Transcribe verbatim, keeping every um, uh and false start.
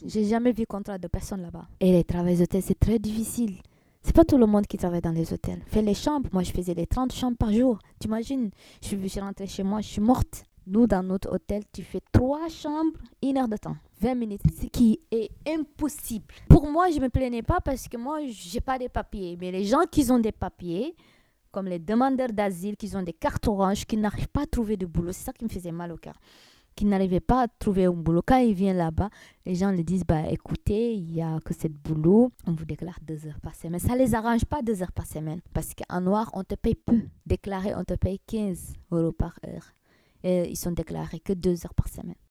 J'ai jamais vu contrat de personne là-bas. Et les travails d'hôtel, c'est très difficile. C'est pas tout le monde qui travaille dans les hôtels. Fais les chambres. Moi, je faisais les trente chambres par jour. T'imagines? Je suis, je suis rentrée chez moi, je suis morte. Nous, dans notre hôtel, tu fais trois chambres, une heure de temps. vingt minutes, ce qui est impossible. Pour moi, je ne me plaignais pas parce que moi, je n'ai pas de papiers. Mais les gens qui ont des papiers, comme les demandeurs d'asile, qui ont des cartes oranges, qui n'arrivent pas à trouver de boulot, c'est ça qui me faisait mal au cœur. Qui n'arrivaient pas à trouver un boulot. Quand ils viennent là-bas, les gens leur disent, bah, écoutez, il n'y a que ce boulot, on vous déclare deux heures par semaine. Ça ne les arrange pas deux heures par semaine. Parce qu'en noir, on te paye peu. Déclaré, on te paye quinze euros par heure. Et ils sont déclarés que deux heures par semaine.